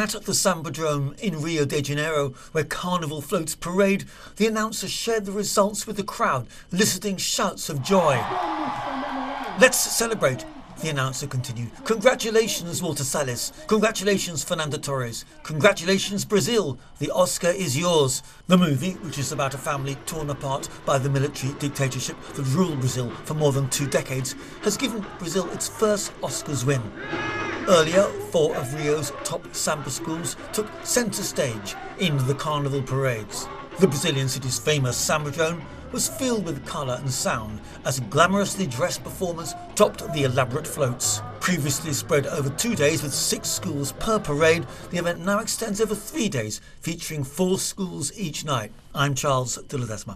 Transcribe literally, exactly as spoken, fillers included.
At the Sambadrome in Rio de Janeiro, where Carnival floats parade, the announcer shared the results with the crowd, eliciting shouts of joy. "Let's celebrate," the announcer continued. "Congratulations, Walter Salles. Congratulations, Fernando Torres. Congratulations, Brazil. The Oscar is yours." The movie, which is about a family torn apart by the military dictatorship that ruled Brazil for more than two decades, has given Brazil its first Oscars win. Earlier, four of Rio's top samba schools took centre stage in the carnival parades. The Brazilian city's famous Sambadrome was filled with colour and sound as glamorously dressed performers topped the elaborate floats. Previously spread over two days with six schools per parade, the event now extends over three days, featuring four schools each night. I'm Charles de Ledesma.